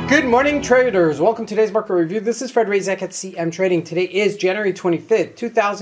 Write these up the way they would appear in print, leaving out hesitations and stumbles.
Good morning, traders. Welcome to today's market review. This is Fred Razek at CM Trading. Today is January 25th,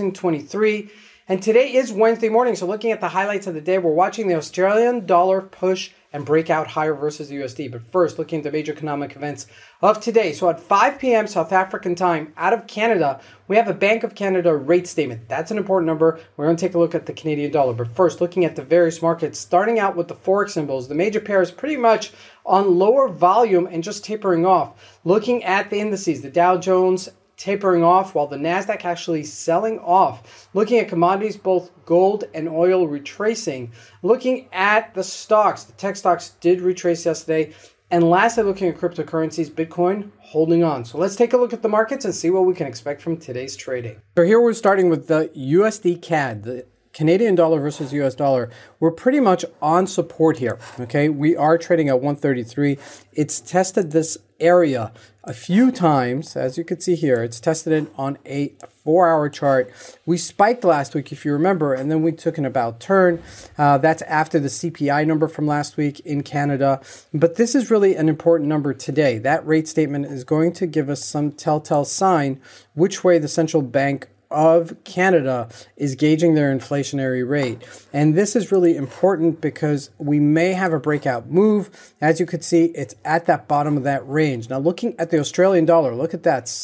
2023, and today is Wednesday morning. So looking at the highlights of the day, we're watching the Australian dollar push and break out higher versus the USD. But first, looking at the major economic events of today. So at 5 p.m. South African time, out of Canada, we have a Bank of Canada rate statement. That's an important number. We're going to take a look at the Canadian dollar. But first, looking at the various markets, starting out with the Forex symbols, the major pairs pretty much on lower volume and just tapering off. Looking at the indices, the Dow Jones tapering off while the NASDAQ actually selling off. Looking at commodities, both gold and oil retracing. Looking at the stocks, the tech stocks did retrace yesterday. And lastly, looking at cryptocurrencies, Bitcoin holding on. So let's take a look at the markets and see what we can expect from today's trading. So here we're starting with the USD CAD, the Canadian dollar versus US dollar. We're pretty much on support here, okay? We are trading at 133. It's tested this area a few times. As you can see here, it's tested it on a 4-hour chart. We spiked last week, if you remember, and then we took an about turn. That's after the CPI number from last week in Canada. But this is really an important number today. That rate statement is going to give us some telltale sign which way the central bank of Canada is gauging their inflationary rate. And this is really important because we may have a breakout move. As you could see, it's at that bottom of that range. Now looking at the Australian dollar, look at that,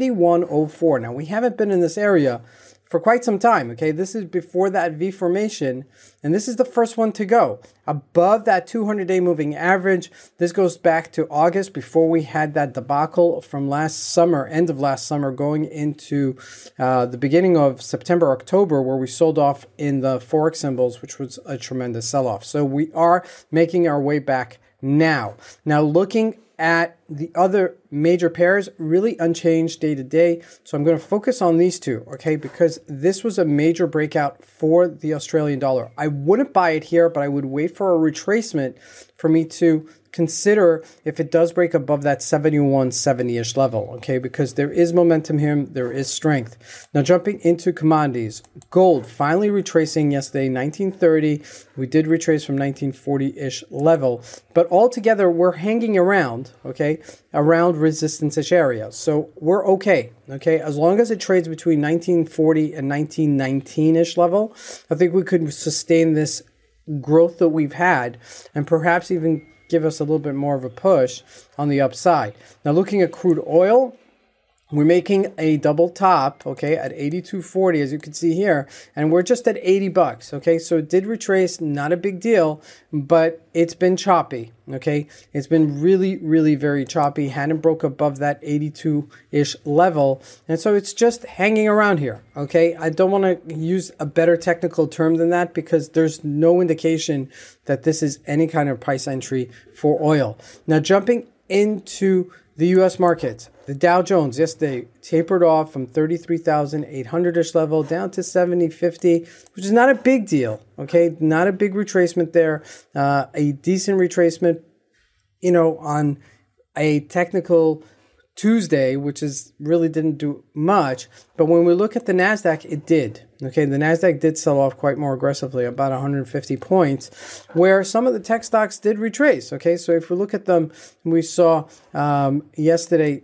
71.04. Now we haven't been in this area for quite some time, okay? This is before that V formation, and this is the first one to go above that 200-day moving average. This goes back to August, before we had that debacle from last summer, end of last summer, going into the beginning of September, October, where we sold off in the Forex symbols, which was a tremendous sell-off. So we are making our way back now. Now looking at the other major pairs, really unchanged day to day. So I'm going to focus on these two, okay, because this was a major breakout for the Australian dollar. I wouldn't buy it here, but I would wait for a retracement for me to consider if it does break above that 71.70-ish level, okay, because there is momentum here, there is strength. Now jumping into commodities, gold finally retracing yesterday, 1930. We did retrace from 1940-ish level, but altogether we're hanging around, okay, around resistance-ish area. So we're okay, as long as it trades between 1940 and 1919-ish level, I think we could sustain this growth that we've had and perhaps even give us a little bit more of a push on the upside. Now looking at crude oil, we're making a double top, okay, at 82.40, as you can see here, and we're just at $80, okay? So it did retrace, not a big deal, but it's been choppy, okay? It's been really, really very choppy, hadn't broke above that 82-ish level, and so it's just hanging around here, okay? I don't want to use a better technical term than that because there's no indication that this is any kind of price entry for oil. Now jumping into the U.S. markets, the Dow Jones yesterday tapered off from 33,800-ish level down to 70.50, which is not a big deal, okay? Not a big retracement there. A decent retracement, on a technical Tuesday, which is really didn't do much. But when we look at the NASDAQ, it did. Okay, the NASDAQ did sell off quite more aggressively, about 150 points, where some of the tech stocks did retrace. Okay, so if we look at them, we saw yesterday,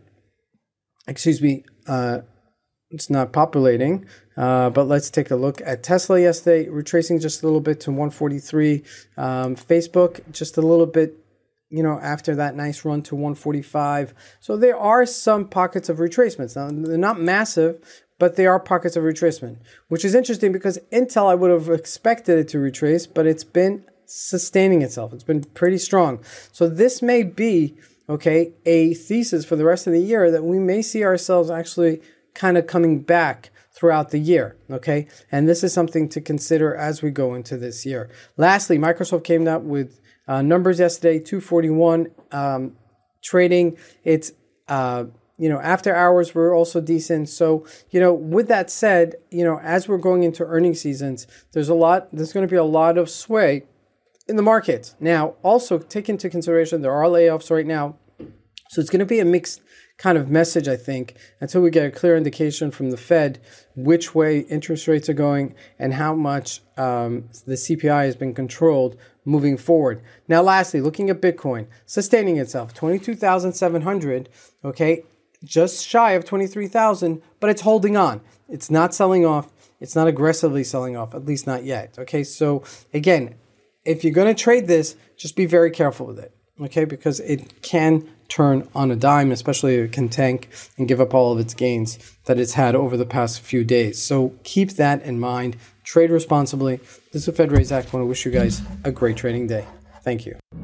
it's not populating, but let's take a look at Tesla yesterday, retracing just a little bit to 143. Facebook, just a little bit, after that nice run to 145. So there are some pockets of retracements. Now, they're not massive, but they are pockets of retracement, which is interesting because Intel, I would have expected it to retrace, but it's been sustaining itself. It's been pretty strong. So this may be, okay, a thesis for the rest of the year that we may see ourselves actually kind of coming back throughout the year, okay? And this is something to consider as we go into this year. Lastly, Microsoft came out with numbers yesterday, 241 trading. It's, after hours were also decent. So, with that said, as we're going into earnings seasons, there's going to be a lot of sway in the market. Now, also take into consideration, there are layoffs right now. So it's going to be a mixed kind of message, I think, until we get a clear indication from the Fed which way interest rates are going and how much the CPI has been controlled moving forward. Now, lastly, looking at Bitcoin, sustaining itself, 22,700, okay, just shy of 23,000, but it's holding on. It's not selling off. It's not aggressively selling off, at least not yet, okay? So, again, if you're going to trade this, just be very careful with it, okay? Because it can turn on a dime, especially if it can tank and give up all of its gains that it's had over the past few days. So keep that in mind. Trade responsibly. This is Fred Razak. I want to wish you guys a great trading day. Thank you.